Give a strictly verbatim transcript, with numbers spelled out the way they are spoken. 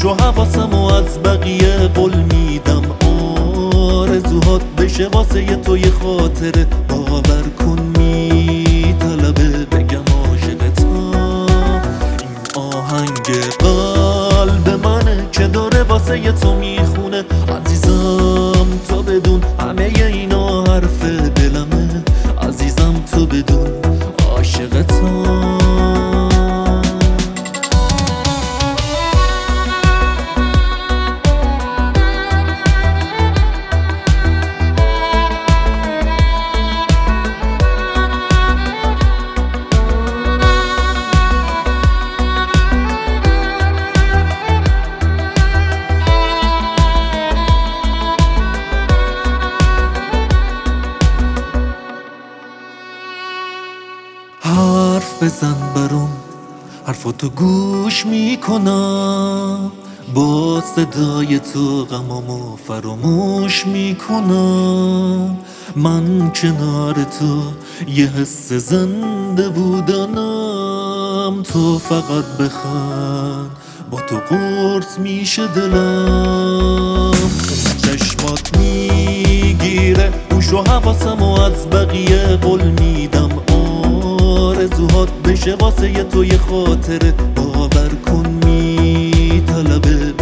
هوش و حواسم و از بقیه قول میدم آرزوهات بشه واسه یه تو یه خاطره. باور کن میطلبه بگم عاشقتم. این آهنگ قلب منه که داره واسه یه تو میخونه. عزیزم تو بدون همه اینا حرف دلمه. عزیزم تو بدون عاشقتم. حرف بزن برام، حرفاتو گوش میکنم. با صدای تو غمامو فراموش میکنم. من کنار تو یه حس زنده بودنم. تو فقط بخند با تو قرص میشه دلم. چشمات میگیره هوش و حواسم و از بقیه قول میدم آرزوهات بشه واسه یه تو یه خاطره. باور کن میطلبه